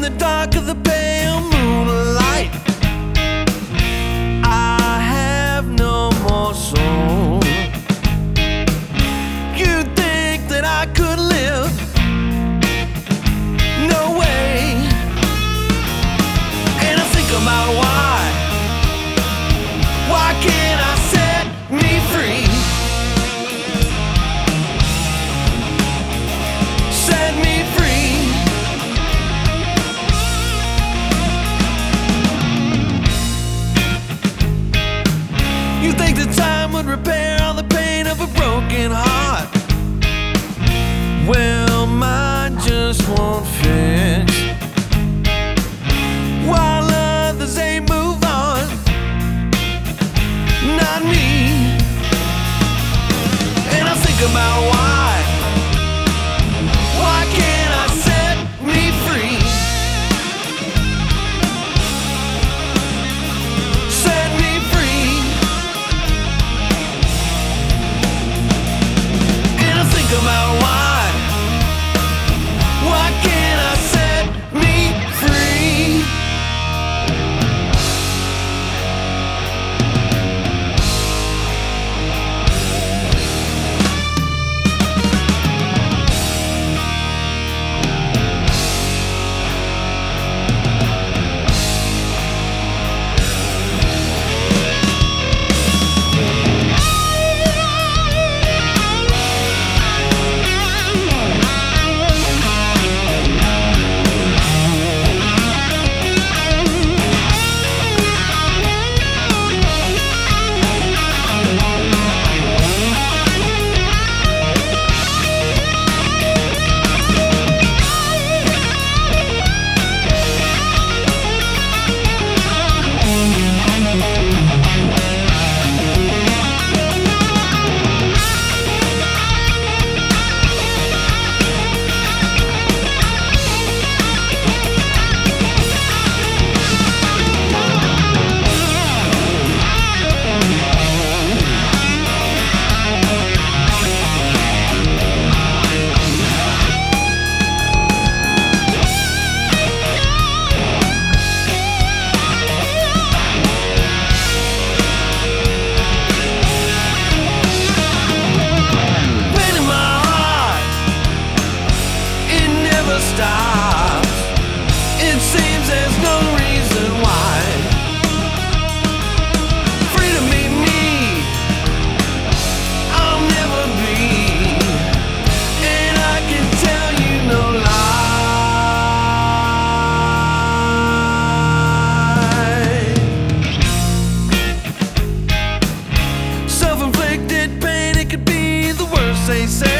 the dark of the pale moonlight. I have no more soul. You think that I could live? No way. And I think about why can't I set me free? Set me free. You think that time would repair all the pain of a broken heart? Well, mine just won't fix. While others ain't move on, not me. And I think about why can't I set me free? Set me free. And I think about why can't I set me free? Stops. It seems there's no reason why. Free to be me, I'll never be. And I can tell you no lie. Self-inflicted pain, it could be the worst they say.